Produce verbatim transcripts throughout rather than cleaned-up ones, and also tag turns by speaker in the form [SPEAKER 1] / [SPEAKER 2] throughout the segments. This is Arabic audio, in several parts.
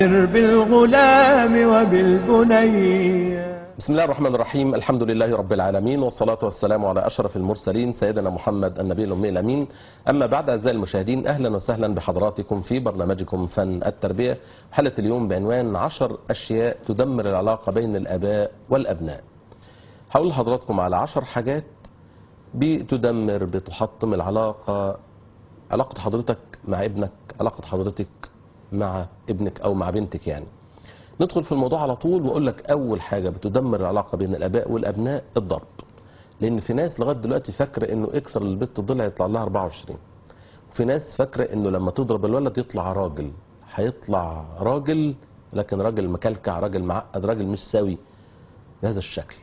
[SPEAKER 1] بالغلام وبالبني.
[SPEAKER 2] بسم الله الرحمن الرحيم. الحمد لله رب العالمين، والصلاة والسلام على أشرف المرسلين سيدنا محمد النبي الأمي الأمين. أما بعد، أعزائي المشاهدين، أهلا وسهلا بحضراتكم في برنامجكم فن التربية. حلقة اليوم بعنوان عشر أشياء تدمر العلاقة بين الآباء والأبناء. هقول لحضراتكم على عشر حاجات بتدمر بتحطم العلاقة، علاقة حضرتك مع ابنك، علاقة حضرتك مع ابنك أو مع بنتك. يعني ندخل في الموضوع على طول واقول لك اول حاجه بتدمر العلاقه بين الاباء والابناء الضرب. لان في ناس لغايه دلوقتي فاكره انه اكسر للبت ضلع يطلع لها أربعة وعشرين، وفي ناس فاكره انه لما تضرب الولد يطلع راجل. هيطلع راجل لكن راجل مكلكع، راجل معقد، راجل مش سوي بهذا الشكل.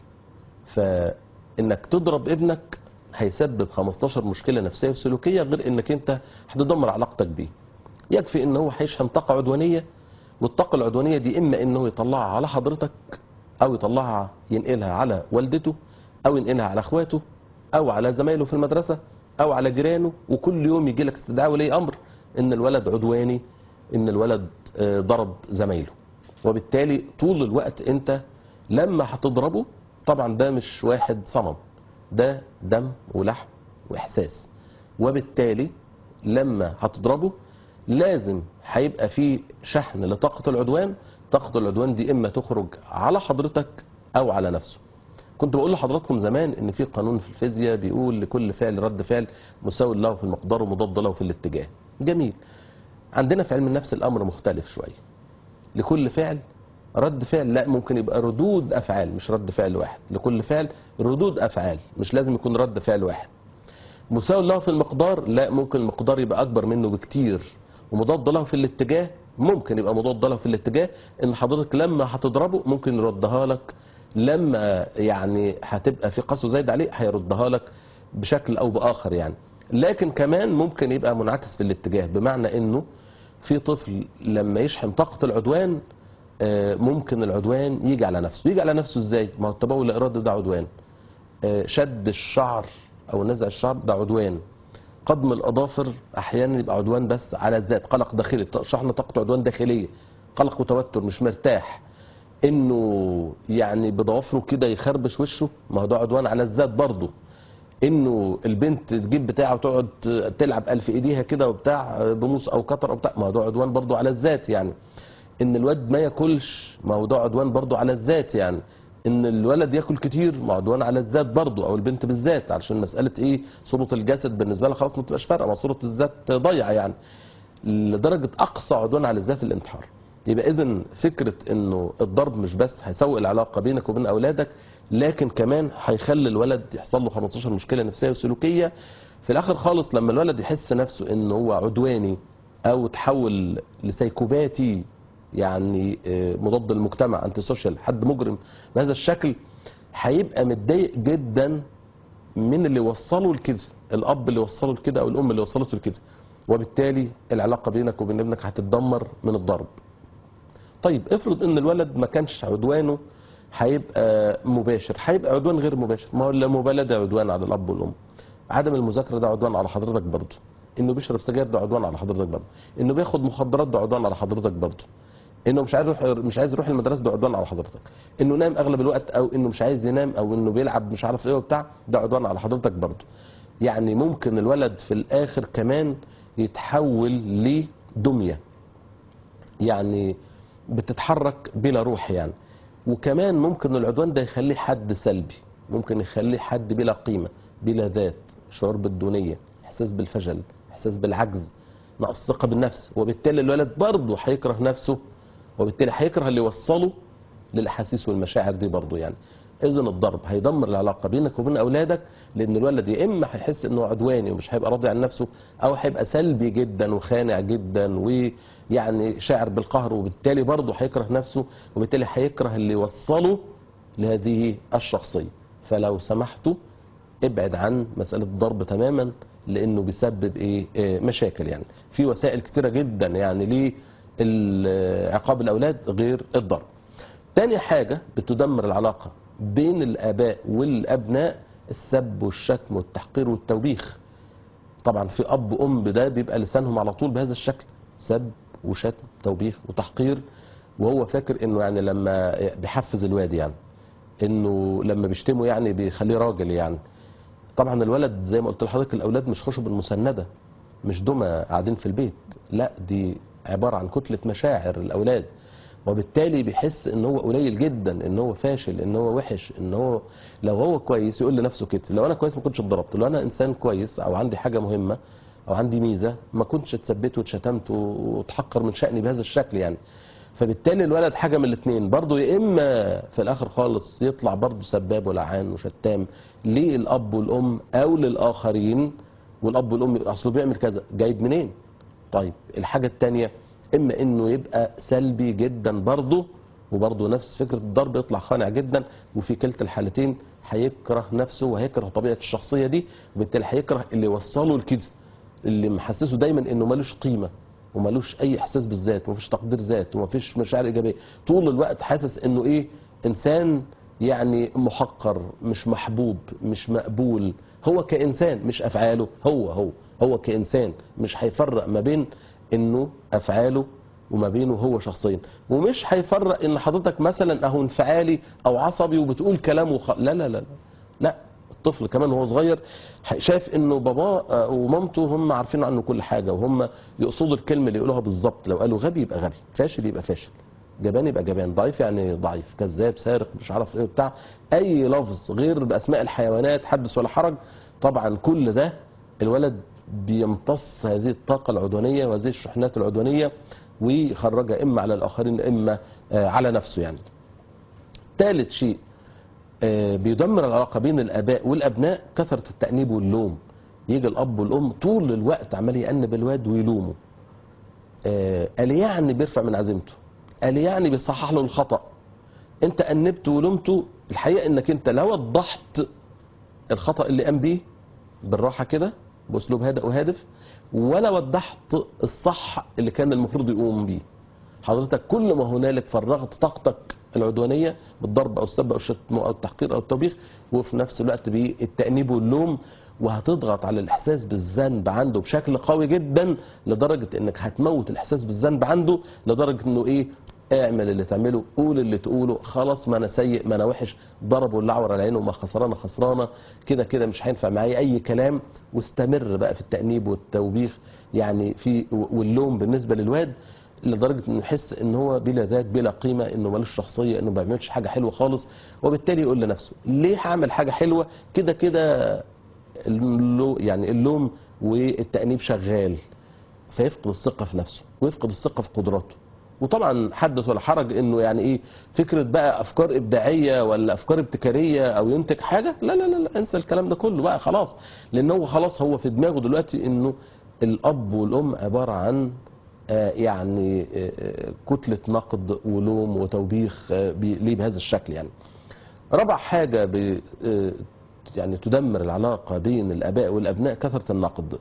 [SPEAKER 2] فانك تضرب ابنك هيسبب خمستاشر مشكله نفسيه وسلوكيه، غير انك انت هتدمر علاقتك بيه. يكفي ان هو هيشحن طاقه عدوانيه، والطاقة العدوانية دي إما إنه يطلعها على حضرتك، أو يطلعها ينقلها على والدته، أو ينقلها على إخواته، أو على زمايله في المدرسة، أو على جيرانه. وكل يوم يجي لك استدعاء ولي أمر إن الولد عدواني، إن الولد ضرب زمايله. وبالتالي طول الوقت أنت لما هتضربه، طبعا ده مش واحد صنم، ده دم ولحم وإحساس. وبالتالي لما هتضربه لازم هيبقى في شحن لطاقة العدوان. طاقة العدوان دي إما تخرج على حضرتك أو على نفسه. كنت بقول لحضراتكم زمان إن في قانون في الفيزياء بيقول لكل فعل رد فعل مساوي له في المقدار ومضاد له في الاتجاه. جميل. عندنا في علم النفس الأمر مختلف شوية. لكل فعل رد فعل، لا، ممكن يبقى ردود أفعال مش رد فعل واحد. لكل فعل ردود أفعال، مش لازم يكون رد فعل واحد. مساوي له في المقدار، لا، ممكن المقدار يبقى أكبر منه بكتير. ومضاد له في الاتجاه، ممكن يبقى مضاد له في الاتجاه ان حضرتك لما هتضربه ممكن يردها لك، لما يعني هتبقى في قسوه زايد عليه هيردها لك بشكل او باخر يعني. لكن كمان ممكن يبقى منعكس في الاتجاه، بمعنى انه في طفل لما يشحن طاقه العدوان ممكن العدوان يجي على نفسه. يجي على نفسه ازاي؟ ما هو التبول الارادي ده عدوان، شد الشعر او نزع الشعر ده عدوان، قضم الاظافر احيانا يبقى عدوان بس على الذات، قلق داخلي، شحن طاقته عدوان داخليه، قلق وتوتر، مش مرتاح، انه يعني بضوافره كده يخربش وشه، ما هو ده عدوان على الذات برضه. انه البنت تجيب بتاعه وتقعد تلعب الف ايديها كده وبتاع بموس او كتر او بتاع، ما هو ده عدوان برضه على الذات يعني. ان الواد ما ياكلش، ما هو ده عدوان برضه على الذات يعني. ان الولد ياكل كتير، ما عدوان على الذات برضه، او البنت بالذات، علشان مساله ايه؟ صوره الجسد بالنسبه لها خلاص ما تبقاش فارقه، ما صوره الذات ضايعه يعني. لدرجه اقصى عدوان على الذات الانتحار. يبقى اذا فكره انه الضرب مش بس هيسوء العلاقه بينك وبين اولادك، لكن كمان هيخلي الولد يحصل له خمستاشر مشكله نفسيه وسلوكيه. في الاخر خالص لما الولد يحس نفسه انه هو عدواني او تحول لسيكوباتي، يعني مضاد المجتمع، انتي سوشيال، حد مجرم بهذا الشكل، هيبقى متضايق جدا من اللي وصله لكده، الاب اللي وصله لكده او الام اللي وصلته لكده. وبالتالي العلاقه بينك وبين ابنك هتتدمر من الضرب. طيب افرض ان الولد ما كانش عدوانه هيبقى مباشر، هيبقى عدوان غير مباشر. ما هو اللامبالاه ده عدوان على الاب والام، عدم المذاكره ده عدوان على حضرتك برضه، انه بيشرب سجاير ده عدوان على حضرتك برضه، انه بياخد مخدرات ده عدوان على حضرتك برضه، انه مش عايز يروح مش عايز يروح المدرسه ده عدوان على حضرتك، انه نام اغلب الوقت او انه مش عايز ينام او انه بيلعب مش عارف ايه وبتاع، ده عدوان على حضرتك برضه. يعني ممكن الولد في الاخر كمان يتحول لدميه، يعني بتتحرك بلا روح يعني. وكمان ممكن العدوان ده يخليه حد سلبي، ممكن يخليه حد بلا قيمه، بلا ذات، شعور بالدونيه، احساس بالفشل، احساس بالعجز، نقص ثقه بالنفس. وبالتالي الولد برضه هيكره نفسه، وبالتالي هيكره اللي يوصله للاحاسيس والمشاعر دي برضه يعني. اذا الضرب هيدمر العلاقه بينك وبين اولادك، لان الولد يا اما هيحس انه عدواني ومش هيبقى راضي عن نفسه، او هيبقى سلبي جدا وخانع جدا ويعني شاعر بالقهر، وبالتالي برضه هيكره نفسه، وبالتالي هيكره اللي يوصله لهذه الشخصيه. فلو سمحتوا ابعد عن مساله الضرب تماما، لانه بيسبب ايه؟ إيه مشاكل يعني. في وسائل كتيره جدا يعني لعقاب الاولاد غير الضرب. تاني حاجه بتدمر العلاقه بين الاباء والابناء السب والشتم والتحقير والتوبيخ. طبعا في اب وام ده بيبقى لسانهم على طول بهذا الشكل، سب وشتم توبيخ وتحقير. وهو فاكر انه يعني لما بيحفز الواد يعني انه لما بيشتمه يعني بيخليه راجل يعني. طبعا الولد زي ما قلت لحضرتك الاولاد مش خشب المسنده، مش دمى قاعدين في البيت، لا دي عباره عن كتله مشاعر الاولاد، وبالتالي بيحس ان هو قليل جدا، ان هو فاشل، ان هو وحش، ان هو لو هو كويس يقول لنفسه كده، لو انا كويس ما كنتش اتضربت، لو انا انسان كويس او عندي حاجه مهمه او عندي ميزه ما كنتش اتثبت واتشتمت واتحقر من شأني بهذا الشكل يعني. فبالتالي الولد حاجه من الاثنين برضه، يا اما في الاخر خالص يطلع برضه سباب ولعان وشتام للاب والام او للاخرين، والاب والام اصله بيعمل كذا جايب منين؟ طيب الحاجه الثانيه اما انه يبقى سلبي جدا برضه، وبرضه نفس فكره الضرب يطلع خانع جدا، وفي كلتا الحالتين هيكره نفسه وهيكره طبيعه الشخصيه دي، وبالتالي هيكره اللي وصله لكده، اللي محسسه دايما انه ملوش قيمه وملوش اي احساس بالذات ومفيش تقدير ذات ومفيش مشاعر ايجابيه، طول الوقت حاسس انه ايه، انسان يعني محقر، مش محبوب، مش مقبول، هو كانسان مش افعاله، هو هو هو كانسان مش هيفرق ما بين انه افعاله وما بينه هو شخصيا، ومش هيفرق ان حضرتك مثلا اهو انفعالي او عصبي وبتقول كلام وخ... لا لا لا لا. الطفل كمان وهو صغير شايف انه باباه ومامته هم عارفين عنه كل حاجه، وهم يقصدوا الكلمه اللي يقولوها بالظبط، لو قالوا غبي يبقى غبي، فاشل يبقى فاشل، جبان يبقى جبان، ضعيف يعني ضعيف، كذاب، سارق، مش عارف ايه بتاع، اي لفظ غير باسماء الحيوانات حدث ولا حرج. طبعا كل ده الولد بيمتص هذه الطاقه العدوانيه وهذه الشحنات العدوانيه ويخرجها اما على الاخرين اما على نفسه يعني. ثالث شيء بيدمر العلاقه بين الاباء والابناء كثره التانيب واللوم. يجي الاب والام طول الوقت عمال يأنب الواد ويلومه، قال يعني بيرفع من عزيمته، قال يعني بيصحح له الخطأ. انت أنبته ولومته، الحقيقه انك انت لا وضحت الخطأ اللي قام بيه بالراحه كده باسلوب هادئ وهادف، ولا وضحت الصح اللي كان المفروض يقوم بيه. حضرتك كل ما هنالك فرغت طاقتك العدوانيه بالضرب او السب او الشتم او التحقير او التوبيخ، وفي نفس الوقت بالتأنيب واللوم، وهتضغط على الاحساس بالذنب عنده بشكل قوي جدا، لدرجه انك هتموت الاحساس بالذنب عنده، لدرجه انه ايه، اعمل اللي تعمله، قول اللي تقوله، خلاص ما انا سيء، ما انا وحش، ضرب واللعور على عينه، ما خسرانه خسرانه، كده كده مش هينفع معايا اي كلام. واستمر بقى في التأنيب والتوبيخ يعني في واللوم بالنسبه للواد، لدرجه انه يحس ان هو بلا ذات بلا قيمه، انه ملوش شخصيه، انه ما بيعملش حاجه حلوه خالص، وبالتالي يقول لنفسه ليه هعمل حاجه حلوه، كده كده يعني اللوم والتأنيب شغال، فيفقد الثقه في نفسه ويفقد الثقه في قدراته. وطبعا حدث ولا حرج انه يعني ايه فكره بقى افكار ابداعيه ولا افكار ابتكاريه او ينتج حاجه، لا لا لا, لا انسى الكلام ده كله بقى خلاص، لان هو خلاص هو في دماغه دلوقتي انه الاب والام عباره عن يعني كتلة نقد ولوم وتوبيخ ليه بهذا الشكل يعني. رابع حاجة يعني تدمر العلاقة بين الآباء والأبناء كثرة النقد.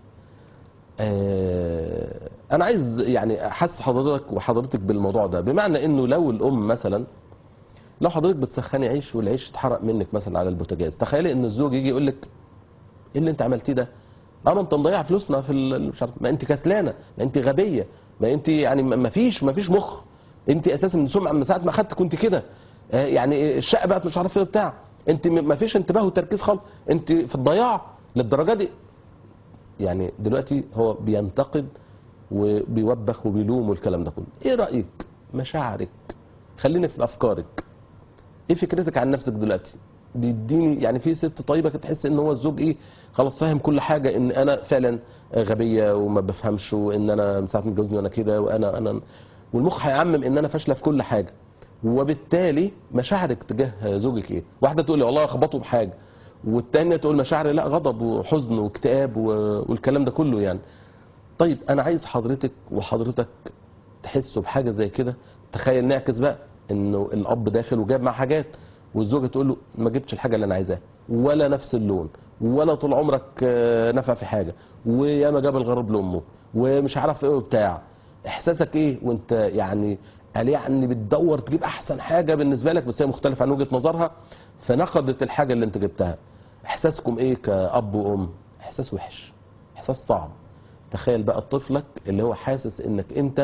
[SPEAKER 2] أنا عايز يعني أحس حضرتك وحضرتك بالموضوع ده، بمعنى إنه لو الأم مثلا، لو حضرتك بتسخني عيش والعيش اتحرق منك مثلا على البوتاجاز، تخيلي إن الزوج يجي يقول لك إيه اللي أنت عملتيه ده؟ اه ما انت مضيع فلوسنا في مش عارف، ما انت كسلانه، ما انت غبيه، ما انت يعني ما فيش ما فيش مخ، انت اساسا من سمعه من ساعه ما اخدت كنت كده، آه يعني الشقه بقت مش عارف ايه بتاع، انت ما فيش انتباه وتركيز خالص، انت في الضياع للدرجه دي. يعني دلوقتي هو بينتقد وبيوبخ وبيلوم والكلام ده كله. ايه رايك؟ مشاعرك، خليني في افكارك، ايه فكرتك عن نفسك دلوقتي؟ بيديني يعني في ست طيبه كده تحس ان هو الزوج ايه خلاص فاهم كل حاجه، ان انا فعلا غبيه وما بفهمش، وان انا من ساعه ما اتجوزني وانا كده، وانا انا والمخ هيعمم ان انا فاشله في كل حاجه. وبالتالي مشاعرك تجاه زوجك ايه؟ واحده تقول لي والله اخبطه بحاجه، والثانيه تقول مشاعري لا غضب وحزن واكتئاب والكلام ده كله يعني. طيب انا عايز حضرتك وحضرتك تحسوا بحاجه زي كده. تخيل نعكس بقى انه الاب داخل وجاب معاه حاجات، والزوجه تقول له ما جبتش الحاجه اللي انا عايزاها، ولا نفس اللون، ولا طول عمرك نفع في حاجه، وياما جاب الغرب لامه ومش عارف ايه وبتاع. احساسك ايه وانت يعني قال يعني بتدور تجيب احسن حاجه بالنسبه لك، بس هي مختلفه عن وجهه نظرها فنقدت الحاجه اللي انت جبتها. احساسكم ايه كاب وام؟ احساس وحش، احساس صعب. تخيل بقى طفلك اللي هو حاسس انك انت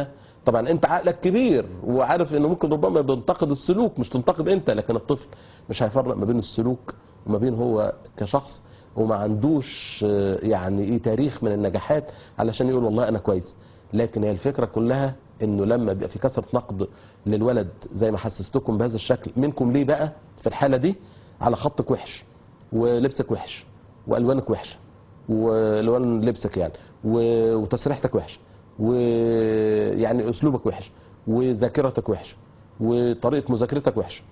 [SPEAKER 2] طبعا انت عقلك كبير وعارف انه ممكن ربما بينتقد السلوك مش تنتقد انت، لكن الطفل مش هيفرق ما بين السلوك وما بين هو كشخص، وما عندوش آه، يعني ايه تاريخ من النجاحات علشان يقول والله انا كويس. لكن هي الفكره كلها انه لما بيبقى في كثره نقد للولد زي ما حسستكم بهذا الشكل منكم، ليه بقى في الحاله دي على خطك وحش ولبسك وحش والوانك وحشه والوان لبسك يعني و- وتسريحتك وحشه ويعني اسلوبك وحش وذاكرتك وحشه وطريقه مذاكرتك وحشه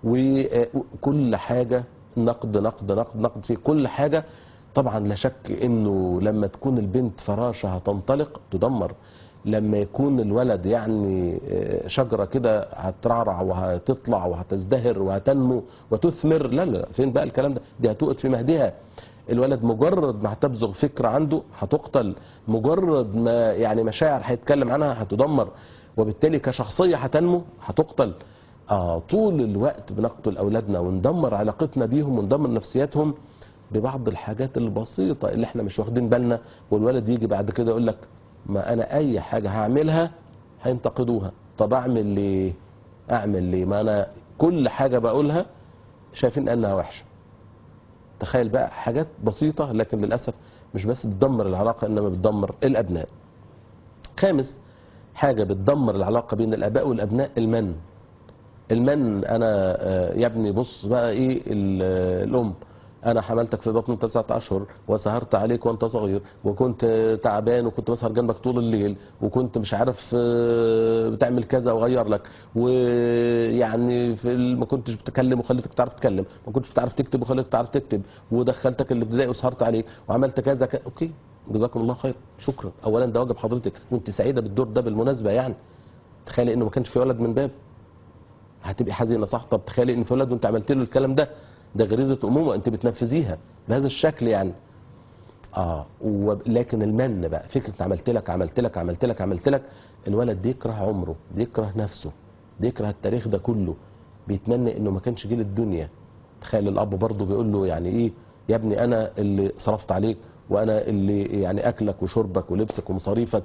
[SPEAKER 2] وكل حاجه نقد نقد نقد نقد في كل حاجه. طبعا لا شك انه لما تكون البنت فراشه هتنطلق تدمر، لما يكون الولد يعني شجره كده هترعرع وهتطلع وهتزدهر وهتنمو وتثمر، لا لا فين بقى الكلام ده، دي هتوقد في مهدها. الولد مجرد ما هتبزغ فكره عنده هتقتل، مجرد ما يعني مشاعر هيتكلم عنها هتدمر، وبالتالي كشخصيه هتنمو هتقتل. اه طول الوقت بنقتل اولادنا وندمر علاقتنا بيهم وندمر نفسياتهم ببعض الحاجات البسيطه اللي احنا مش واخدين بالنا، والولد يجي بعد كده يقول لك ما انا اي حاجه هعملها هينتقدوها، طب اعمل ليه؟ اعمل ليه؟ ما انا كل حاجه بقولها شايفين انها وحشه. تخيل بقى حاجات بسيطه لكن للاسف مش بس بتدمر العلاقه انما بتدمر الابناء. خامس حاجه بتدمر العلاقه بين الاباء والابناء المن. المن انا آه، يا ابني بص بقى ايه ال- آه، الام انا حملتك في بطن تسعة اشهر وسهرت عليك وانت صغير وكنت تعبان وكنت بسهر جنبك طول الليل وكنت مش عارف آه، بتعمل كذا واغير لك، ويعني في ال- ما كنتش بتتكلم وخليتك تعرف تتكلم، ما كنتش بتعرف تكتب وخليتك تعرف تكتب، ودخلتك الابتدائي وسهرت عليك وعملت كذا ك... اوكي جزاكم الله خير شكرا، اولا ده واجب حضرتك وانت سعيده بالدور ده بالمناسبه يعني. تخيلي انه ما كانش في ولد من باب هتبقي حزينه صح؟ طب تخيلي ان في ولد وانت عملت له الكلام ده، ده غريزه امومه انت بتنفذيها بهذا الشكل يعني. اه وب- لكن المن بقى فكره عملت لك عملت لك عملت لك عملت لك، الولد بيكره عمره، بيكره نفسه، بيكره التاريخ ده كله، بيتمنى انه ما كانش جه للدنيا. تخيل الاب برضه بيقول له يعني ايه يا ابني انا اللي صرفت عليك وانا اللي يعني اكلك وشربك ولبسك ومصاريفك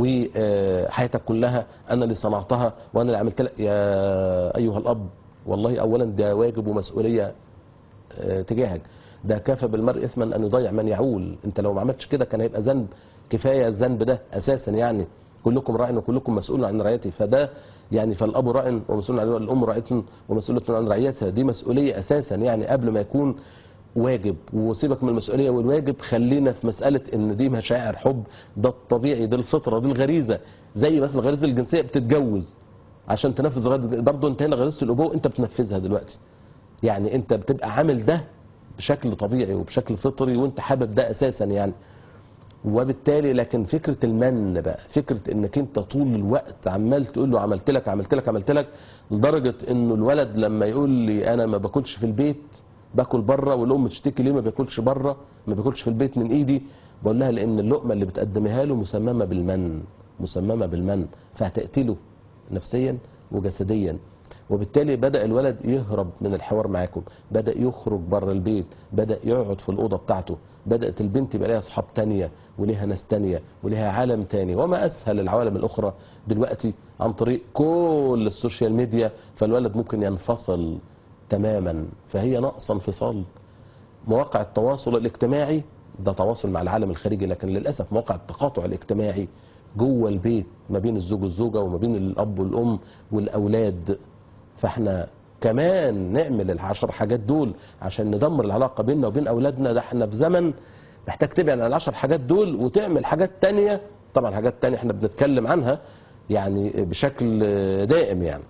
[SPEAKER 2] وحياتك كلها انا اللي صنعتها وانا اللي عملت لك. يا ايها الاب والله اولا ده واجب ومسؤوليه آه، تجاهك، ده كفى بالمرء اثما ان يضيع من يعول. انت لو ما عملتش كده كان هيبقى ذنب كفايه الذنب ده اساسا يعني. كلكم راع وكلكم مسؤول عن رعيته، فده يعني فالاب راع ومسؤول عن الام راعيه ومسؤوله عن رعيتها، دي مسؤوليه اساسا يعني قبل ما يكون واجب. وسيبك من المسؤوليه والواجب، خلينا في مساله ان دي مشاعر حب، ده الطبيعي، ده الفطره، دي الغريزه. زي بس الغريزه الجنسيه بتتجوز عشان تنفذ غريزه، برضه انت هنا غريزه الابوه انت بتنفذها دلوقتي. يعني انت بتبقى عامل ده بشكل طبيعي وبشكل فطري وانت حابب ده اساسا يعني. وبالتالي لكن فكره المن بقى، فكره انك انت طول الوقت عمال تقول له عملت لك عملت لك عملت لك، لدرجه انه الولد لما يقول لي انا ما باكلش في البيت باكل بره، والام تشتكي ليه ما بياكلش بره ما بياكلش في البيت من ايدي، بقول لها لان اللقمه اللي بتقدمها له مسممه بالمن، مسممه بالمن، فهتقتله نفسيا وجسديا. وبالتالي بدأ الولد يهرب من الحوار معاكم، بدأ يخرج بره البيت، بدأ يقعد في الأوضة بتاعته، بدأت البنت يبقى لها أصحاب تانية وليها ناس تانية وليها عالم تاني. وما أسهل العوالم الأخرى دلوقتي عن طريق كل السوشيال ميديا، فالولد ممكن ينفصل تماما. فهي ناقصة انفصال. مواقع التواصل الاجتماعي ده تواصل مع العالم الخارجي، لكن للأسف مواقع التقاطع الاجتماعي جوه البيت ما بين الزوج والزوجة وما بين الأب والأم والأولاد. فاحنا كمان نعمل العشر حاجات دول عشان ندمر العلاقة بيننا وبين أولادنا. ده احنا في زمن محتاج تبعد عن العشر حاجات دول وتعمل حاجات تانية. طبعا حاجات تانية احنا بنتكلم عنها يعني بشكل دائم يعني.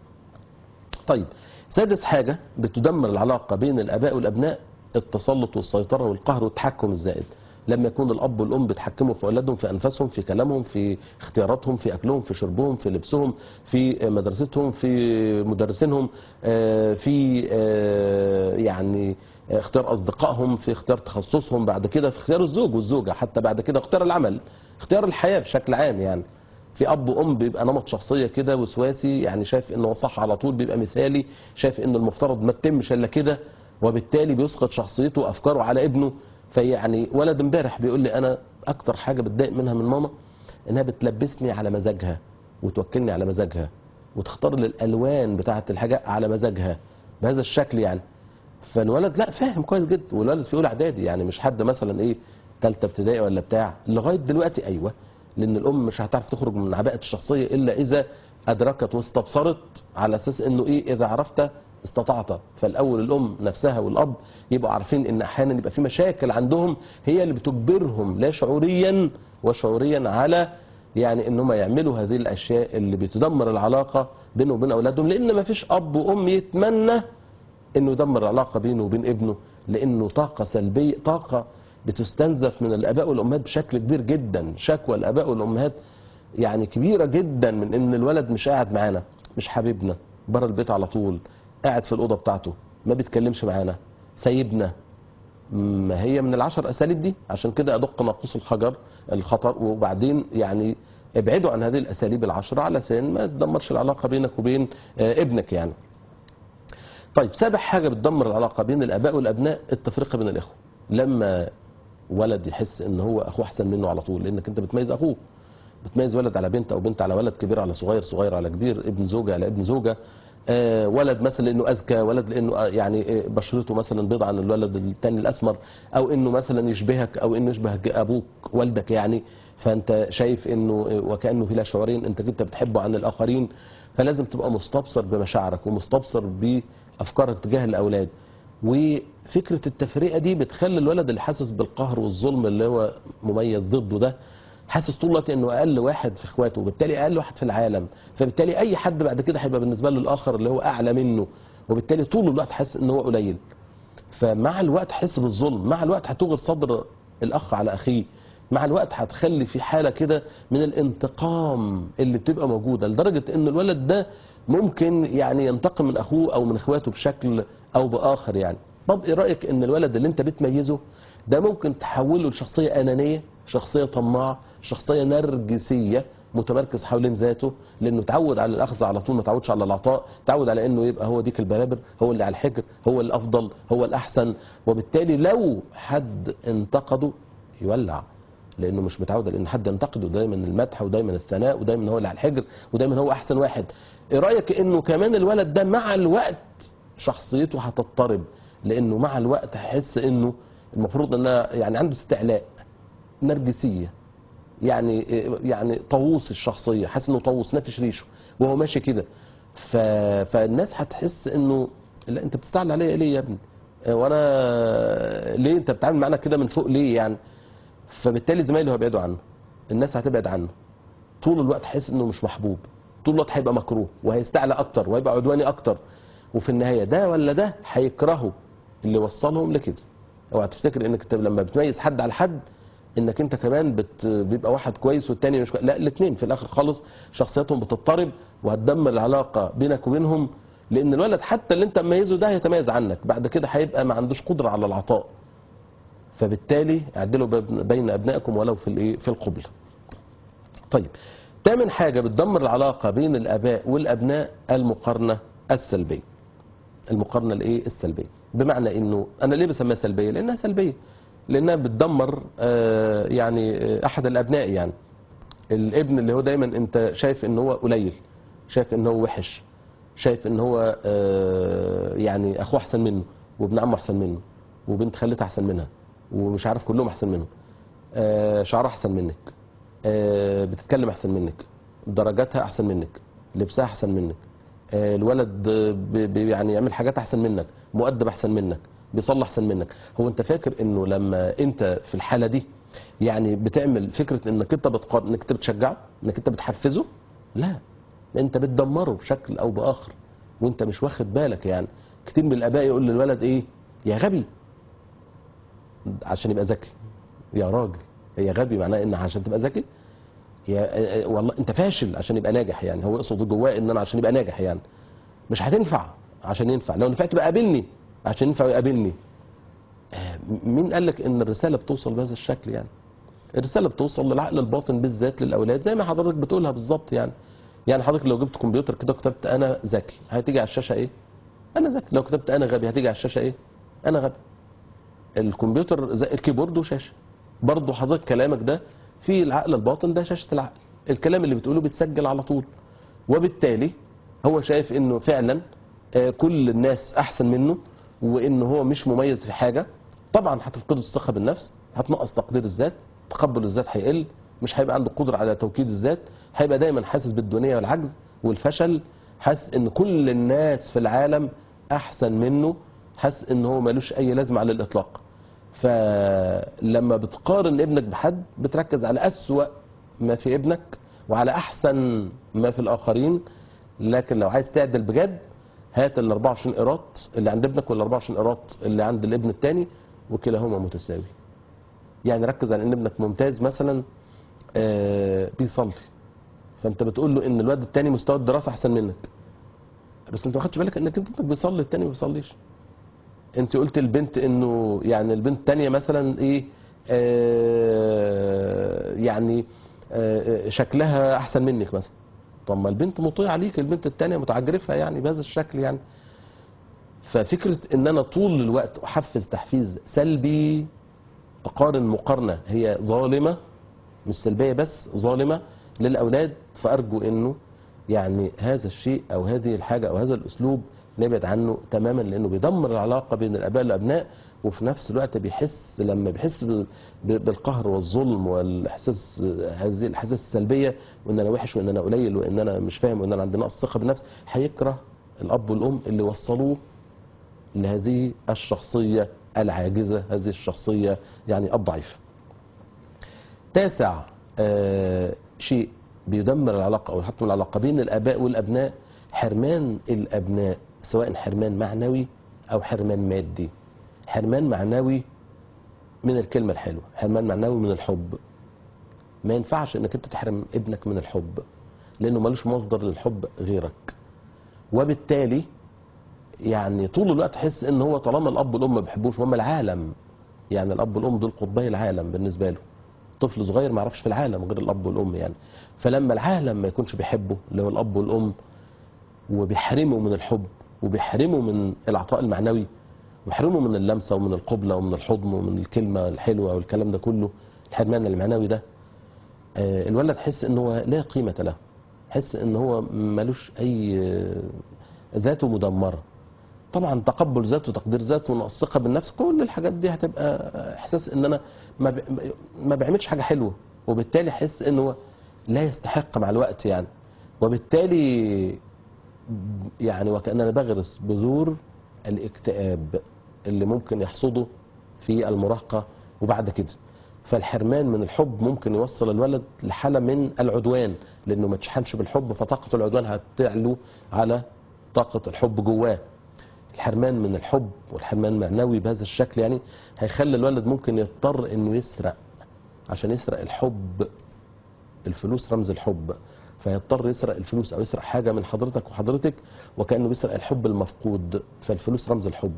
[SPEAKER 2] طيب سادس حاجة بتدمر العلاقة بين الآباء والأبناء، التسلط والسيطرة والقهر والتحكم الزائد. لما يكون الأب والأم بيتحكموا في أولادهم، في أنفسهم، في كلامهم، في اختياراتهم، في أكلهم، في شربهم، في لبسهم، في مدرستهم، في مدرسينهم، آه، في آه، يعني اختيار أصدقائهم، في اختيار تخصصهم، بعد كده في اختيار الزوج والزوجة، حتى بعد كده اختيار العمل، اختيار الحياة بشكل عام يعني. في اب وام بيبقى نمط شخصيه كده وسواسي، يعني شايف انه صح على طول، بيبقى مثالي، شايف انه المفترض ما تتمش الا كده، وبالتالي بيسقط شخصيته وافكاره على ابنه. فيعني ولد امبارح بيقول لي انا اكتر حاجه بتضايق منها من ماما انها بتلبسني على مزاجها، وتوكلني على مزاجها، وتختار لي الالوان بتاعه الحاجه على مزاجها بهذا الشكل يعني. فالولد لا فاهم كويس جدا، والولد في اولى اعدادي يعني، مش حد مثلا ايه ثالثه ابتدائي ولا بتاع، لغايه دلوقتي ايوه. لان الام مش هتعرف تخرج من عباءه الشخصيه الا اذا ادركت واستبصرت، على اساس انه ايه، اذا عرفت استطعت. فالاول الام نفسها والاب يبقوا عارفين ان احيانا يبقى في مشاكل عندهم هي اللي بتجبرهم لا شعوريا وشعوريا على يعني ان هم يعملوا هذه الاشياء اللي بتدمر العلاقه بينه وبين اولادهم. لان ما فيش اب وام يتمنى انه يدمر العلاقه بينه وبين ابنه، لانه طاقه سلبيه، طاقه بتستنزف من الاباء والامهات بشكل كبير جدا. شكوى الاباء والامهات يعني كبيره جدا من ان الولد مش قاعد معانا، مش حبيبنا، بره البيت على طول، قاعد في الاوضه بتاعته، ما بيتكلمش معانا، سايبنا. ما هي من العشر اساليب دي. عشان كده ادق ناقوس الحجر الخطر. وبعدين يعني ابعدوا عن هذه الاساليب العشره علشان ما تدمرش العلاقه بينك وبين ابنك يعني. طيب سابع حاجه بتدمر العلاقه بين الاباء والابناء، التفرقه بين الاخوه. لما ولد يحس ان هو اخوه احسن منه على طول، لانك انت بتميز اخوه، بتميز ولد على بنت او بنت على ولد، كبير على صغير، صغير على كبير، ابن زوجه على ابن زوجه. آه ولد مثلا لانه اذكى، ولد لانه يعني بشرته مثلا بيض عن الولد الثاني الاسمر، او انه مثلا يشبهك، او انه يشبه ابوك والدك يعني، فانت شايف انه وكانه في لا شعورين انت كنت بتحبه عن الاخرين. فلازم تبقى مستبصر بمشاعرك ومستبصر بافكارك تجاه الاولاد. وفكره التفرقه دي بتخلي الولد اللي حاسس بالقهر والظلم اللي هو مميز ضده ده، حاسس طول الوقت انه اقل واحد في اخواته، وبالتالي اقل واحد في العالم. فبالتالي اي حد بعد كده هيبقى بالنسبه له الاخر اللي هو اعلى منه، وبالتالي طول الوقت حاسس ان هو قليل. فمع الوقت حس بالظلم، مع الوقت هتوغل صدر الاخ على اخيه، مع الوقت هتخلي في حاله كده من الانتقام اللي بتبقى موجوده، لدرجه ان الولد ده ممكن يعني ينتقم من اخوه او من اخواته بشكل او باخر يعني. طب ايه رايك ان الولد اللي انت بتميزه ده ممكن تحوله لشخصيه انانيه، شخصيه طماع، شخصيه نرجسيه، متمركز حوالين ذاته، لانه تعود على الاخذ على طول، ما تعودش على العطاء، تعود على انه يبقى هو ديك البرابر، هو اللي على الحجر، هو الافضل، هو الاحسن. وبالتالي لو حد انتقده يولع، لانه مش متعود على ان حد ينتقده، دايما المدح ودايما الثناء ودايما هو اللي على الحجر ودايما هو احسن واحد. ايه رايك انه كمان الولد ده مع الوقت شخصيته هتضطرب، لانه مع الوقت هيحس انه المفروض انها يعني عنده استعلاء، نرجسيه، يعني يعني طاووس الشخصيه، حاسس انه طاووس نافش ريشه وهو ماشي كده. ف... فالناس هتحس انه لا انت بتستعلى عليا ليه يا ابني، وانا ليه انت بتتعامل معانا كده من فوق ليه يعني. فبالتالي زمايله هيبعدوا عنه، الناس هتبعد عنه، طول الوقت حاسس انه مش محبوب، طول الوقت هيبقى مكروه وهيستعلى اكتر وهيبقى عدواني اكتر. وفي النهايه ده ولا ده هيكرهه اللي وصلهم لكده. اوعى تفتكر انك انت لما بتميز حد على حد انك انت كمان بت... بيبقى واحد كويس والتاني مش كويس. لا، الاثنين في الاخر خالص شخصياتهم بتضطرب وهتدمر العلاقه بينك وبينهم. لان الولد حتى اللي انت مميزه ده هيتميز عنك بعد كده، هيبقى ما عندوش قدره على العطاء. فبالتالي اعدلوا بين ابنائكم ولو في الايه في القبله. طيب تامن حاجه بتدمر العلاقه بين الاباء والابناء، المقارنه السلبيه. المقارنه الايه السلبيه، بمعنى انه انا ليه بسميها سلبيه؟ لانها سلبيه، لانها بتدمر آه يعني آه احد الابناء يعني. الابن اللي هو دايما انت شايف ان هو قليل، شايف ان هو وحش، شايف ان هو آه يعني اخوه احسن منه، وابن عمه احسن منه، وبنت خالتها احسن منها، ومش عارف كلهم احسن منهم، آه شعرها احسن منك، آه بتتكلم احسن منك، درجاتها احسن منك، لبسها احسن منك، آه الولد بي يعني يعمل حاجات احسن منك، مؤدب احسن منك، بيصلح احسن منك. هو انت فاكر انه لما انت في الحاله دي يعني بتعمل فكره انك انت بتقارن، انك انت بتشجعه، انك انت بتحفزه؟ لا، انت بتدمره بشكل او باخر وانت مش واخد بالك يعني. كتير من الاباء يقول للولد ايه؟ يا غبي، عشان يبقى ذكي. يا راجل، هي غبي معناه ان عشان تبقى ذكي؟ يا والله انت فاشل عشان يبقى ناجح يعني. هو يقصد جواه ان انا عشان يبقى ناجح يعني، مش هتنفع عشان ينفع، لو نفعت بقى قابلني عشان ينفع يقابلني. مين قال لك ان الرساله بتوصل بهذا الشكل يعني؟ الرساله بتوصل للعقل الباطن بالذات للاولاد، زي ما حضرتك بتقولها بالظبط يعني. يعني حضرتك لو جبت كمبيوتر كده وكتبت انا ذكي، هتيجي على الشاشه ايه؟ انا ذكي. لو كتبت انا غبي، هتيجي على الشاشه ايه؟ انا غبي. الكمبيوتر زي الكيبورد وشاشه، برضه حضرتك كلامك ده في العقل الباطن ده شاشه العقل، الكلام اللي بتقوله بيتسجل على طول، وبالتالي هو شايف انه فعلا آه، كل الناس احسن منه، وانه هو مش مميز في حاجه. طبعا هتفقده الثقه بالنفس، هتنقص تقدير الذات، تقبل الذات هيقل، مش هيبقى عنده قدره على توكيد الذات، هيبقى دايما حاسس بالدونيه والعجز والفشل، حاسس ان كل الناس في العالم احسن منه، حاسس ان هو ملوش اي لازمه على الاطلاق. فلما بتقارن ابنك بحد بتركز على اسوأ ما في ابنك وعلى احسن ما في الاخرين. لكن لو عايز تعدل بجد، هات ال أربعة وعشرين قيراط اللي عند ابنك وال أربعة وعشرين قيراط اللي عند الابن الثاني، وكلاهما متساوي. يعني ركز على ان ابنك ممتاز مثلا آه، بيصلي، فانت بتقول له ان الواد الثاني مستوى الدراسه احسن منك، بس انت ما خدتش بالك انك انت بيصلي الثاني ما بيصليش. انت قلت البنت انه يعني البنت الثانيه مثلا ايه، آه يعني آه شكلها احسن منك مثلا. طب ما البنت مطيعه ليك، البنت الثانيه متعجرفه يعني بهذا الشكل يعني. ففكره ان انا طول الوقت احفز تحفيز سلبي، اقارن مقارنه هي ظالمه، مش سلبيه بس ظالمه للاولاد. فارجو انه يعني هذا الشيء او هذه الحاجه او هذا الاسلوب نبعد عنه تماما، لانه بيدمر العلاقه بين الاباء والابناء، وفي نفس الوقت بيحس لما بيحس بال- بالقهر والظلم والاحساس، هذه الاحاسيس السلبيه، وان انا وحش وان انا قليل وان انا مش فاهم وان انا عندي نقص ثقه بالنفس، هيكره الاب والام اللي وصلوه لهذه الشخصيه العاجزه، هذه الشخصيه يعني الضعيفه. تاسع آه شيء بيدمر العلاقة أو يحطم العلاقة بين الآباء والأبناء، حرمان الأبناء، سواء حرمان معنوي أو حرمان مادي. حرمان معنوي من الكلمة الحلوة، حرمان معنوي من الحب. ما ينفعش انك انت تحرم ابنك من الحب، لانه ملوش مصدر للحب غيرك. وبالتالي يعني طول الوقت تحس ان هو طالما الاب والام ما بيحبوش، هم العالم، يعني الاب والام دول قطبي العالم بالنسبه له. طفل صغير ما يعرفش في العالم غير الاب والام يعني. فلما العالم ما يكونش بيحبه اللي هو الاب والام، وبيحرمه من الحب وبيحرمه من العطاء المعنوي وبيحرمه من اللمسه ومن القبله ومن الحضن ومن الكلمه الحلوه والكلام ده كله، الحرمان المعنوي ده، آه، الولد حس ان هو لا قيمه له، حس ان هو ملوش اي آه، ذاته مدمره. طبعا تقبل ذاته وتقدير ذاته ونقص ثقه بالنفس، كل الحاجات دي هتبقى احساس ان انا ما ب- ما بعملش حاجه حلوه، وبالتالي احس ان هو لا يستحق مع الوقت يعني. وبالتالي يعني وكاننا بغرس بذور الاكتئاب اللي ممكن يحصده في المراهقه وبعد كده. فالحرمان من الحب ممكن يوصل الولد لحاله من العدوان، لانه ما تشحنش بالحب، فطاقه العدوان هتعلو على طاقه الحب جواه. الحرمان من الحب والحرمان معنوي بهذا الشكل يعني هيخلي الولد ممكن يضطر انه يسرق عشان يسرق الحب. الفلوس رمز الحب، فيضطر يسرق الفلوس او يسرق حاجه من حضرتك وحضرتك، وكانه بيسرق الحب المفقود، فالفلوس رمز الحب.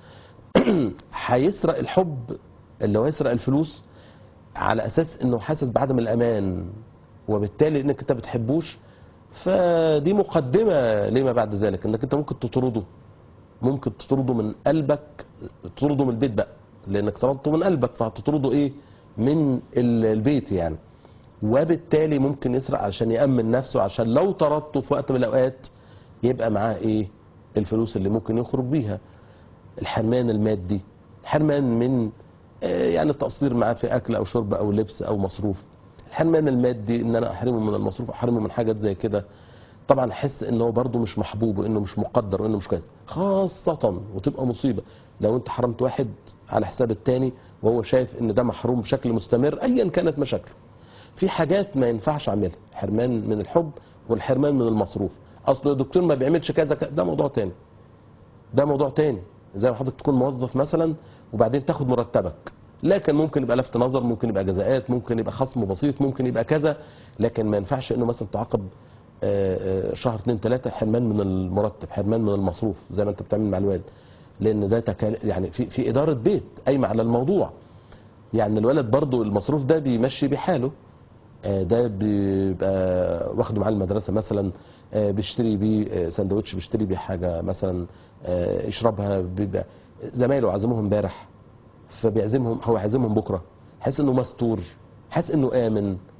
[SPEAKER 2] هيسرق الحب اللي هو يسرق الفلوس على اساس انه حاسس بعدم الامان، وبالتالي انك انت بتحبوش، فدي مقدمه لما بعد ذلك، انك انت ممكن تطرده، ممكن تطرده من قلبك، تطرده من البيت بقى، لانك طردته من قلبك فهتطرده ايه من ال- البيت يعني. وبالتالي ممكن يسرق عشان يأمن نفسه، عشان لو طردته في وقت من الاوقات يبقى معاه ايه، الفلوس اللي ممكن يخرج بيها. الحرمان المادي، حرمان من آه، يعني التقصير معاه في اكل او شرب او لبس او مصروف. الحرمان المادي ان انا احرمه من المصروف، احرمه من حاجات زي كده، طبعا احس ان هو برده مش محبوب وانه مش مقدر وانه مش كويس، خاصه وتبقى مصيبه لو انت حرمت واحد على حساب التاني وهو شايف ان ده محروم بشكل مستمر ايا كانت مشاكله. في حاجات ما ينفعش اعملها، حرمان من الحب والحرمان من المصروف. اصل الدكتور ما بيعملش كذا كذا، ده موضوع تاني، ده موضوع تاني. زي ما حضرتك تكون موظف مثلا وبعدين تاخد مرتبك، لكن ممكن يبقى لفت نظر، ممكن يبقى جزاءات، ممكن يبقى خصم بسيط، ممكن يبقى كذا، لكن ما ينفعش انه مثلا تعاقب آه، آه، شهر اتنين تلاته حرمان من المرتب، حرمان من المصروف زي ما انت بتعمل مع الوالد، لان ده تكال يعني في في اداره بيت قايمه على الموضوع. يعني الولد برضو المصروف ده بيمشي بحاله، آه، ده بيبقى واخده معاه المدرسه مثلا، آه، بيشتري بيه آه، سندوتش، بيشتري بيه حاجه مثلا آه، يشربها، بيبقى زمايله عزموهم امبارح فبيعزمهم، هو عازمهم بكره، حاسس انه مستور، حاسس انه امن.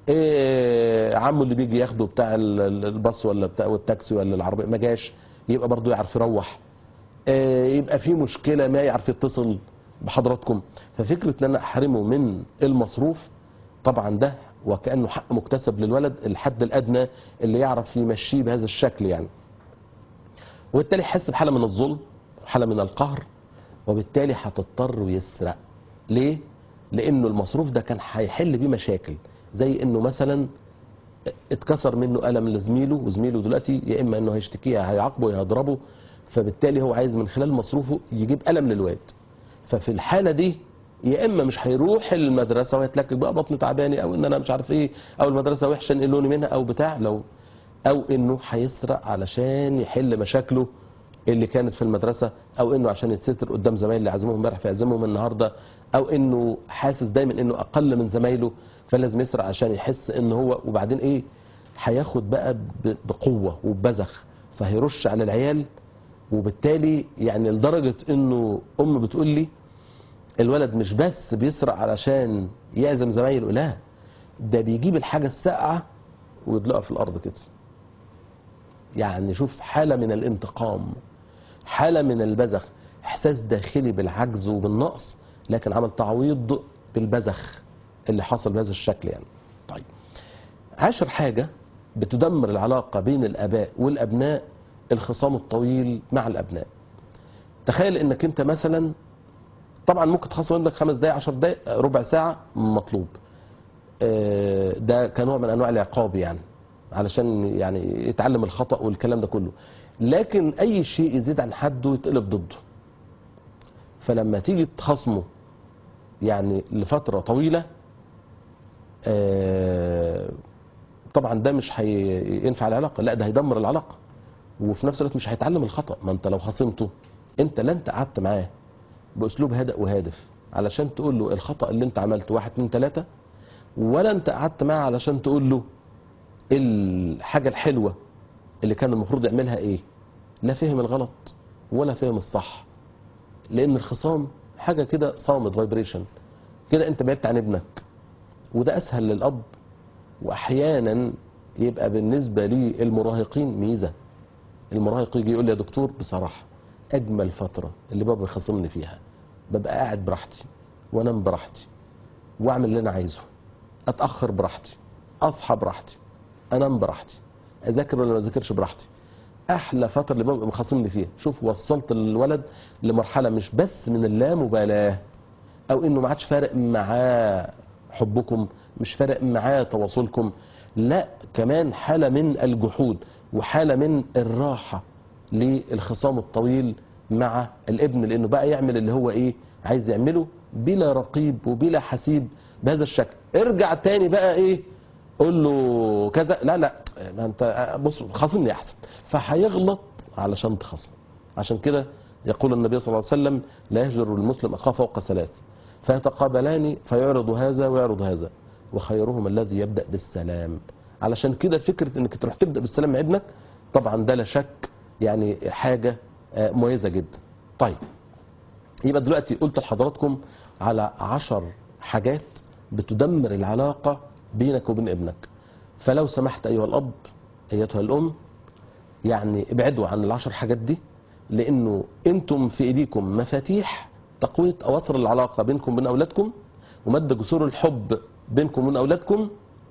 [SPEAKER 2] إيه عمه اللي بيجي ياخده بتاع الباص ولا بتاع والتاكسي ولا العربيه ما جاش، يبقى برضه يعرف يروح. إيه يبقى في مشكله ما يعرف يتصل بحضراتكم. ففكره ان انا احرمه من المصروف طبعا ده وكانه حق مكتسب للولد، الحد الادنى اللي يعرف يمشيه بهذا الشكل يعني. وبالتالي يحس بحاله من الظلم، حاله من القهر، وبالتالي هتضطر ويسرق. ليه؟ لانه المصروف ده كان هيحل بيه مشاكل، زي انه مثلا اتكسر منه قلم لزميله، وزميله دلوقتي يا اما انه هيشتكيه هيعاقبه يا هيضربه، فبالتالي هو عايز من خلال مصروفه يجيب قلم للواد. ففي الحاله دي يا اما مش هيروح المدرسه ويتلكك بقى بطن تعباني، او ان انا مش عارف ايه، او المدرسه وحشه انقلوني منها او بتاع، لو او انه هيسرق علشان يحل مشاكله اللي كانت في المدرسه، او انه عشان يتستر قدام زمايله اللي عزمهم امبارح فيعزمهم النهارده، او انه حاسس دايما انه اقل من زمايله فلازم يسرق عشان يحس ان هو. وبعدين ايه؟ هياخد بقى بقوه وببذخ، فهيرش على العيال. وبالتالي يعني لدرجه انه ام بتقول لي الولد مش بس بيسرق علشان يعزم زمايله، لا ده بيجيب الحاجه الساقعه ويدلقها في الارض كده. يعني شوف حاله من الانتقام، حاله من البذخ، احساس داخلي بالعجز وبالنقص، لكن عمل تعويض بالبذخ اللي حصل بهذا الشكل يعني. طيب عاشر حاجه بتدمر العلاقه بين الاباء والابناء، الخصام الطويل مع الابناء. تخيل انك انت مثلا، طبعا ممكن تخصم ابنك خمس دقائق عشر دقائق ربع ساعه مطلوب، ده كنوع من انواع العقاب يعني، علشان يعني يتعلم الخطأ والكلام ده كله. لكن اي شيء يزيد عن حده يتقلب ضده. فلما تيجي تخصمه يعني لفترة طويلة، طبعا ده مش هينفع العلاقة، لا ده هيدمر العلاقة، وفي نفس الوقت مش هيتعلم الخطأ. ما انت لو خصمته انت لا انت قعدت معاه باسلوب هادئ وهادف علشان تقول له الخطأ اللي انت عملته واحد اتنين تلاتة، ولا انت قعدت معاه علشان تقول له الحاجة الحلوة اللي كان المفروض يعملها ايه. لا فهم الغلط ولا فهم الصح، لان الخصام حاجة كده صامت فايبريشن كده، انت بعدت عن ابنك، وده اسهل للاب، واحيانا يبقى بالنسبة للمراهقين ميزة. المراهق يجي يقول لي يا دكتور بصراحة اجمل فترة اللي بابا يخصمني فيها، ببقى قاعد براحتي وانام براحتي واعمل اللي انا عايزه، اتأخر براحتي، اصحى براحتي، انام براحتي، اذاكر ولا ما اذاكرش براحتي. احلى فتره اللي ببقى مخاصمني فيها. شوف وصلت الولد لمرحله مش بس من اللامبالاه، او انه ما عادش فارق معاه حبكم، مش فارق معاه تواصلكم، لا كمان حاله من الجحود وحاله من الراحه للخصام الطويل مع الابن، لانه بقى يعمل اللي هو ايه عايز يعمله بلا رقيب وبلا حسيب بهذا الشكل. ارجع تاني بقى ايه قول له كذا، لا لا ما انت بص خاصمني احسن، فهيغلط علشان تخاصمه. عشان كده يقول النبي صلى الله عليه وسلم لا يهجر المسلم اخاه فوق ثلاث فيتقابلان فيعرض هذا ويعرض هذا وخيرهم الذي يبدا بالسلام. علشان كده فكره انك تروح تبدا بالسلام مع ابنك طبعا ده لا شك يعني حاجه مميزه جدا. طيب يبقى دلوقتي قلت لحضراتكم على عشر حاجات بتدمر العلاقه بينك وبين ابنك. فلو سمحت ايها الاب ايتها الام يعني ابعدوا عن العشر حاجات دي، لانه انتم في ايديكم مفاتيح تقويه اواصر العلاقه بينكم وبين اولادكم، ومد جسور الحب بينكم وبين اولادكم،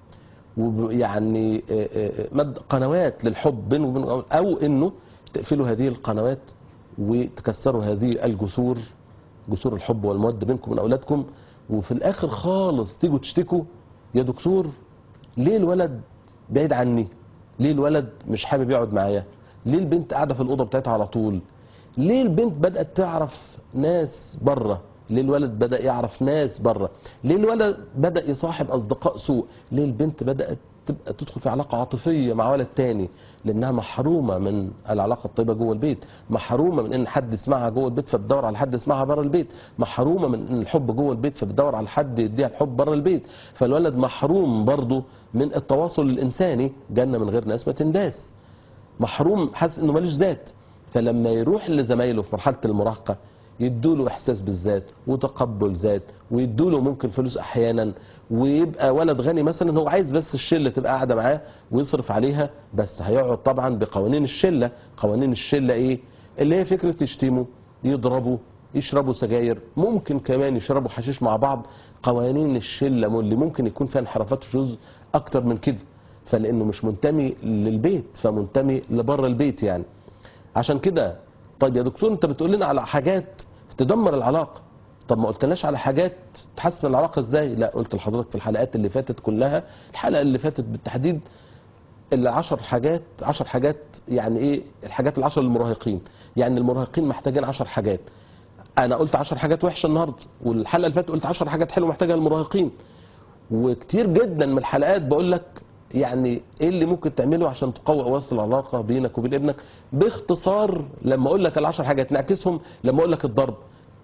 [SPEAKER 2] ويعني مد قنوات للحب بينكم وبين أولادكم، او انه تقفلوا هذه القنوات وتكسروا هذه الجسور، جسور الحب والموده بينكم وبين اولادكم. وفي الاخر خالص تيجوا تشتكوا يا دكتور ليه الولد بعيد عني؟ ليه الولد مش حابب يقعد معايا؟ ليه البنت قاعده في الاوضه بتاعتها على طول؟ ليه البنت بدات تعرف ناس بره؟ ليه الولد بدا يعرف ناس بره؟ ليه الولد بدا يصاحب اصدقاء سوء؟ ليه البنت بدات تبقى تدخل في علاقه عاطفيه مع ولد تاني؟ لانها محرومه من العلاقه الطيبه جوه البيت، محرومه من ان حد يسمعها جوه البيت فبتدور على حد يسمعها بره البيت، محرومه من ان الحب جوه البيت فبتدور على حد يديها الحب بره البيت. فالولد محروم برضه من التواصل الانساني، جنه من غير ناس ما تنداس، محروم حاسس انه ماليش ذات. فلما يروح لزمايله في مرحله المراهقه يدوله احساس بالذات وتقبل ذات، ويدوله ممكن فلوس احيانا، ويبقى ولد غني مثلا هو عايز بس الشله تبقى قاعده معاه ويصرف عليها، بس هيقعد طبعا بقوانين الشله. قوانين الشله ايه؟ اللي هي فكره يشتموا، يضربوا، يشربوا سجاير، ممكن كمان يشربوا حشيش مع بعض. قوانين الشله اللي ممكن يكون فيها انحرافات وشذوذ اكتر من كده، فلانه مش منتمي للبيت فمنتمي لبره البيت يعني. عشان كده طيب يا دكتور انت بتقول لنا على حاجات تدمر العلاقه، طب ما قلتلناش على حاجات تحسن العلاقه ازاي؟ لا، قلت لحضرتك في الحلقات اللي فاتت كلها، الحلقه اللي فاتت بالتحديد العشر حاجات. عشر حاجات يعني ايه؟ الحاجات العشر للمراهقين، يعني المراهقين محتاجين عشر حاجات. انا قلت عشر حاجات وحشه النهارده، والحلقه اللي فاتت قلت عشر حاجات حلوه محتاجها المراهقين. وكتير جدا من الحلقات بقول لك يعني ايه اللي ممكن تعمله عشان تقوي اواصر العلاقه بينك وبين ابنك باختصار. لما اقول لك العشر حاجات نعكسهم لما اقول لك الضرب،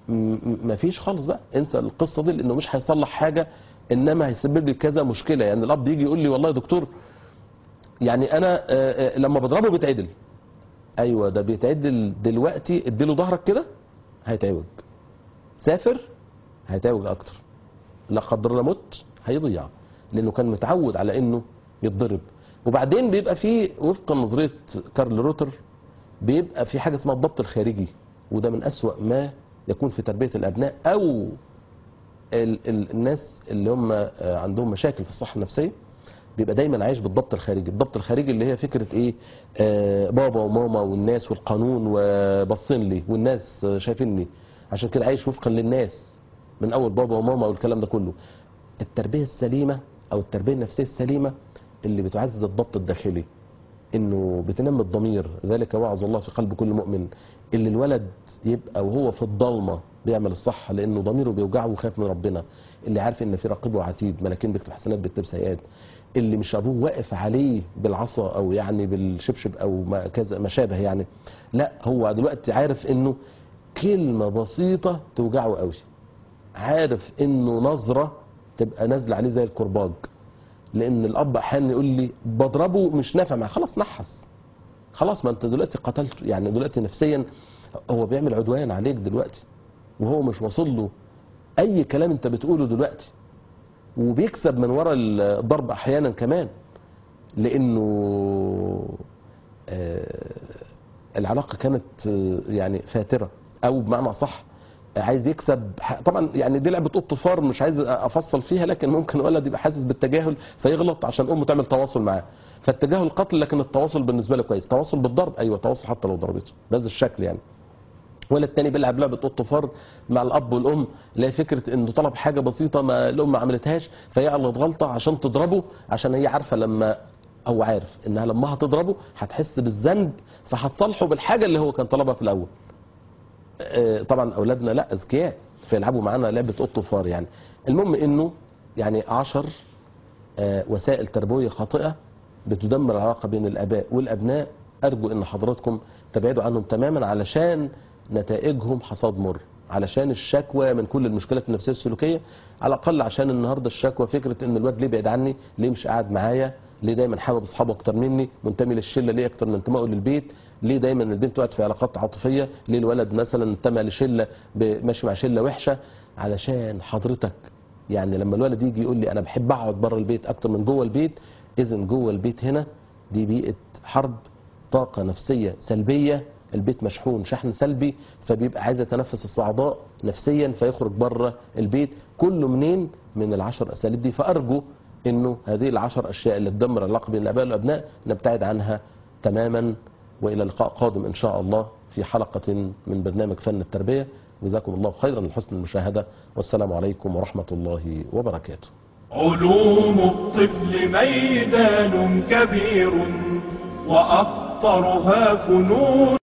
[SPEAKER 2] مفيش خالص بقى، انسى القصه دي لانه مش هيصلح حاجه، انما هيسبب لي كذا مشكله. يعني الاب يجي يقول لي والله يا دكتور يعني انا لما بضربه بيتعدل. ايوه ده بيتعدل دلوقتي، اديله ظهرك كده هيتعوج، سافر هيتعوج اكتر، لا قدر الله مت هيضيع، لانه كان متعود على انه يتضرب. وبعدين بيبقى في وفق نظريه كارل روتر بيبقى في حاجه اسمها الضبط الخارجي، وده من اسوأ ما يكون في تربيه الابناء او ال ال الناس اللي هم عندهم مشاكل في الصحه النفسيه. بيبقى دايما عايش بالضبط الخارجي. الضبط الخارجي اللي هي فكره ايه؟ آه بابا وماما والناس والقانون وبصين لي والناس شايفيني، عشان كده عايش وفقا للناس من اول بابا وماما والكلام ده كله. التربيه السليمه او التربيه النفسيه السليمه اللي بتعزز الضبط الداخلي، انه بتنمي الضمير، ذلك وعظ الله في قلب كل مؤمن. اللي الولد يبقى وهو في الضلمه بيعمل الصح لانه ضميره بيوجعه وخايف من ربنا، اللي عارف ان في رقيب وعتيد، ملاكين بيكتب حسنات بيكتب سيئات، اللي مش ابوه واقف عليه بالعصا او يعني بالشبشب او ما كذا ما شابه يعني، لا هو دلوقتي عارف انه كلمه بسيطه توجعه قوي، عارف انه نظره تبقى نازله عليه زي الكرباج. لان الاب احيانا يقول لي بضربه مش نافع معاه، خلاص نحس، خلاص ما انت دلوقتي قتلته، يعني دلوقتي نفسيا هو بيعمل عدوان عليك دلوقتي وهو مش واصل له اي كلام انت بتقوله دلوقتي، وبيكسب من ورا الضرب احيانا كمان، لانه آه العلاقه كانت آه يعني فاتره، او بمعنى صح عايز يكسب. طبعا يعني دي لعبه قط فار مش عايز افصل فيها، لكن ممكن ولد يبقى حاسس بالتجاهل فيغلط عشان امه تعمل تواصل معاه، فالتجاهل قتل لكن التواصل بالنسبه له كويس. تواصل بالضرب، ايوه تواصل حتى لو ضربته بهذا الشكل يعني. ولا التاني بيلعب لعبه قط فار مع الاب والام، اللي هي فكره انه طلب حاجه بسيطه ما الام ما عملتهاش فيغلط غلطه عشان تضربه، عشان هي عارفه لما هو عارف انها لما هتضربه هتحس بالذنب فهتصالحه بالحاجه اللي هو كان طلبها في الاول. طبعا اولادنا لا اذكياء فيلعبوا معانا لعبه قط وفار يعني. المهم انه يعني عشر وسائل تربويه خاطئه بتدمر العلاقه بين الاباء والابناء، ارجو ان حضراتكم تبعدوا عنهم تماما علشان نتائجهم حصاد مر، علشان الشكوى من كل المشكلات النفسيه السلوكيه، على الاقل عشان النهارده الشكوى فكره ان الواد ليه بعيد عني، ليه مش قاعد معايا، ليه دايما حابب اصحابه اكتر مني، منتمي للشله ليه اكتر من انتمائه للبيت، ليه دايما البنت وقعت في علاقات عاطفيه، ليه الولد مثلا انتمى لشله ماشي مع شله وحشه. علشان حضرتك يعني لما الولد يجي يقول لي انا بحب اقعد بره البيت اكتر من جوه البيت، اذا جوه البيت هنا دي بيئه حرب، طاقه نفسيه سلبيه، البيت مشحون شحن سلبي، فبيبقى عايز يتنفس الصعداء نفسيا فيخرج بره البيت. كله منين؟ من العشر اساليب دي. فارجو انه هذه العشر اشياء اللي تدمر العلاقه بين الاباء والابناء نبتعد عنها تماما. والى لقاء قادم ان شاء الله في حلقه من برنامج فن التربيه. جزاكم الله خيرا لحسن المشاهده، والسلام عليكم ورحمه الله وبركاته.
[SPEAKER 1] علوم الطفل ميدان كبير وأخطرها فنون